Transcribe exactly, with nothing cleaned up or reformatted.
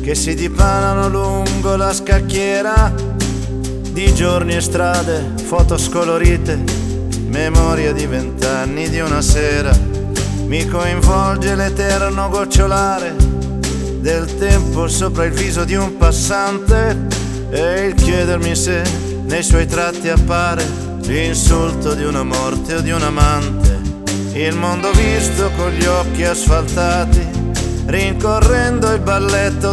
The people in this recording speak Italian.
che si dipanano lungo la scacchiera di giorni e strade, foto scolorite, memoria di vent'anni di una sera. Mi coinvolge l'eterno gocciolare del tempo sopra il viso di un passante e il chiedermi se nei suoi tratti appare l'insulto di una morte o di un amante. Il mondo visto con gli occhi asfaltati, rincorrendo il balletto